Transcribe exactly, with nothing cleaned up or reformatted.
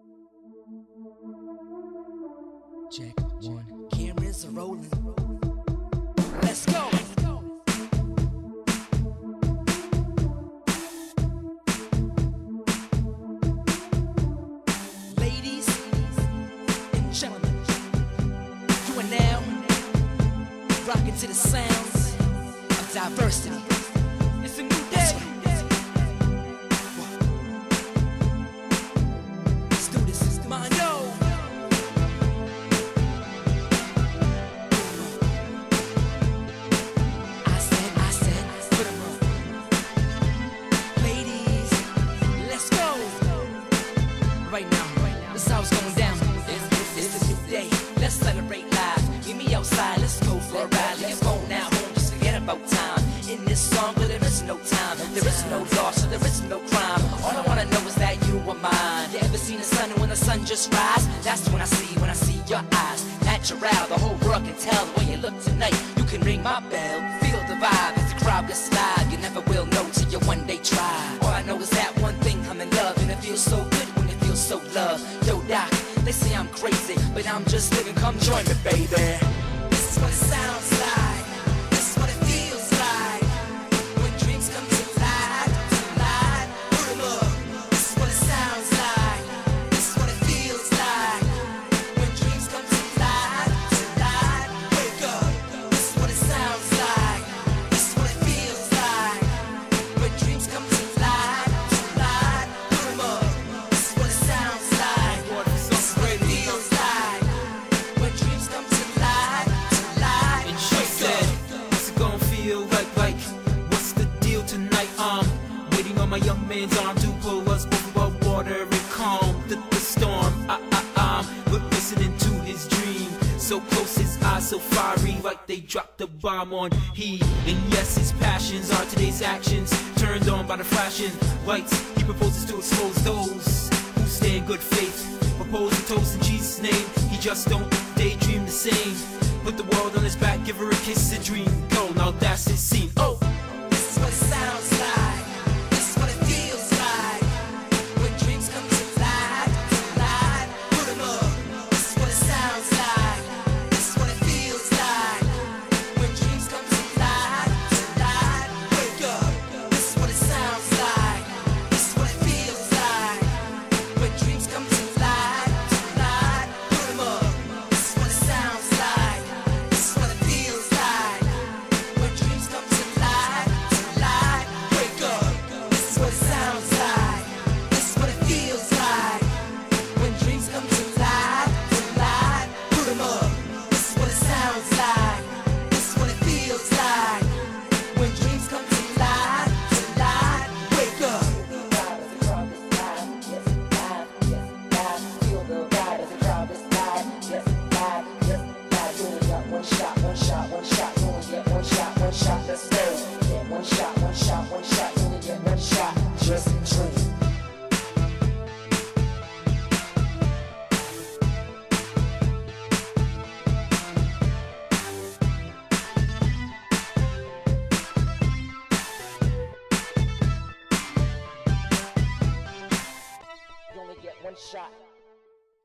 Check one. Cameras are rolling. Let's go. Ladies and gentlemen, you are now rocking to the sounds of diversity. It's a new day. Let's do this. It's mine. Yo. Right now, this is how it's going down. It's, it's a new day, let's celebrate life. Meet me outside, let's go for a ride. Leave your phone now home, just forget about time. In this song, but there is no time. There is no loss, so there is no crime. All I wanna know is that you are mine. You ever seen the sun when the sun just rise? That's when I see, when I see your eyes. Natural, the whole world can tell the way you look tonight. You can ring my bell, feel the vibe as the crowd gets live. You never will know till you one day try. All I know is that one thing, I'm in love, and it feels so good. So love, yo doc, they say I'm crazy, but I'm just living, come join me baby. This is what it sounds like, this is what it feels like, when dreams come to life, to life, put 'em up. This is what it sounds like, this is what it feels like, when dreams come to life, to life, wake up. This is what it sounds like, this is what it feels like, when dreams come to life, to life, put 'em up. My young man's arm to pull us above water and calm the, the storm. I, I, I'm but listening to his dream. So close, his eyes so fiery, like they dropped a bomb on he. And yes, his passions are today's actions, turned on by the flashing lights. He proposes to expose those who stay in good faith. Propose a toast in Jesus' name. He just don't daydream the same. Put the world on his back, give her a kiss, a dream.